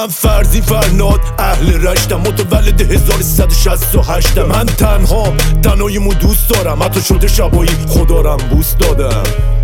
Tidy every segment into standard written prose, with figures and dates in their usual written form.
من فرزی فرناد اهل رشتم، متولد 1368. من تنهاییمو دوست دارم، حتی شده شبایی خدارم بوست دادم.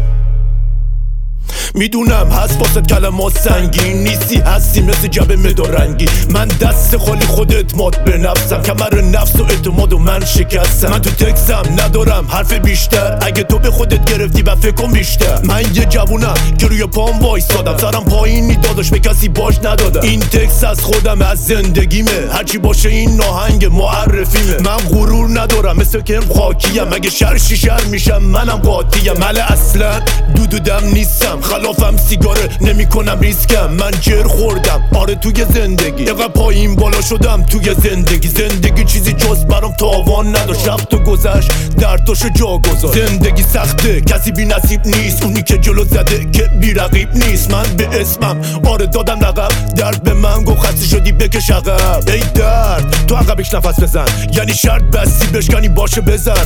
میدونم هست واسه کلمات سنگین نیستی، هستی مثل جبه مدارنگی. من دست خالی خود اعتماد به نفسم، کمر نفس و اعتماد و من شکستم. من تو تکسم ندارم حرف بیشتر، اگه تو به خودت گرفتی و فکر کن بیشتر. من یه جوونم که روی پام وایسادم، سرم پایینی داداش به کسی باش ندادم. این تکس از خودم، از زندگیمه، هرچی باشه این ناهنگ معرفیمه. من غرور ندارم مثل که خاکیم، اگه شرشی شر میشم منم قاطیم. مله اصلا دودم نیستم، خلافم سیگاره نمی کنم ریسکم. من جر خوردم آره توی زندگی، اینقدر پایین بالا شدم توی زندگی چیزی جز برام تاوان نداشت. رفت و گذشت درداشو جا گذاشت. زندگی سخته کسی بی نصیب نیست، اونی که جلو زده که بی رقیب نیست. من به اسمم آره دادم لقب، درد به من گفت خسته شدی بکش عقب. ای درد تو عقبش نفس بزن، یعنی شرط بستی بشکنی باشه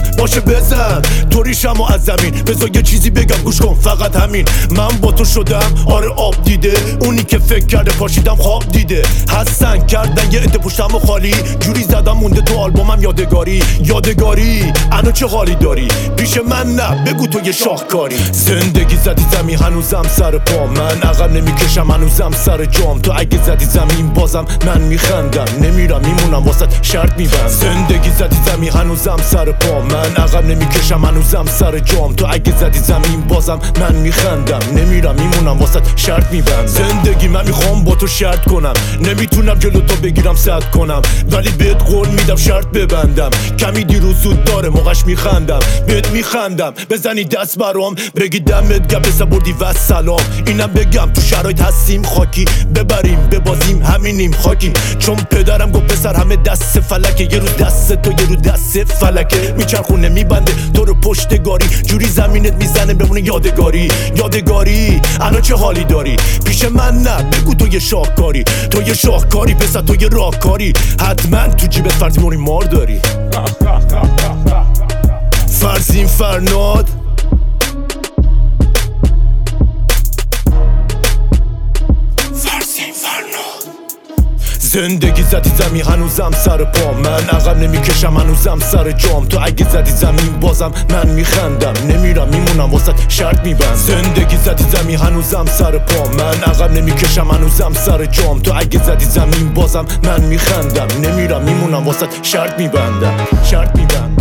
بزن توریشم و از زمین. بذار یه چیزی بگم گوش کن فقط همین، من با تو شدم آره آب دیده، اونی که فکر کرده پاشیدم خواب دیده. حسن کردن یه عده پشتم و خالی، جوری زدم مونده تو آلبومم یادگاری. انا چه حالی داری پیش من؟ نه بگو تو یه شاهکاری. زندگی زدی زمین هنوزم سر پام، من عقب نمیکشم هنوزم سر جام. تو اگه زدی زمین بازم من میخندم، نمیرم میمونم واسط شرط میبندم. زندگی زدی زمین هنوزم سر پام، من عقب نمیکشم هنوزم سر جام. تو اگه زدی زمین بازم من میخندم، نمیرم میمونم واسط شرط میبندم. زندگی من میخوام با تو شرط کنم، نمیتونم جلو تو بگیرم صد کنم، ولی بهت قول میدم شرط ببندم. کمی دیروز زود داره موقعش میخندم، بهت میخندم بزنی دست برام، بگی دمت گرم پسر بردی و سلام. اینم بگم تو شرایط هستیم خاکی، ببریم ببازیم همینیم خاکی. چون پدرم گفت پسر همه دست فلکه، یه رو دست تو یه رو دست فلکه. میچرخونه میبنده تو رو پشتگاری، جوری زمینت میزنه بمونه یادگاری. الان چه حالی داری پیش من؟ نه بگو تو یه شاهکاری پسر تو یه راهکاری. حتما تو جیبت فرزی موری مار داری. فرزین فرناد زندگی زدی زمین هنوزم سر پام، من عقب نمیکشم هنوزم سر جام. تو اگه زدی زمین بازم من میخندم، نمیرم میمونم واسط شرط میبندم. زندگی زدی زمین هنوزم سر پام، من عقب نمیکشم هنوزم سر جام. تو اگه زدی زمین بازم من میخندم، نمیرم میمونم واسط شرط میبندم.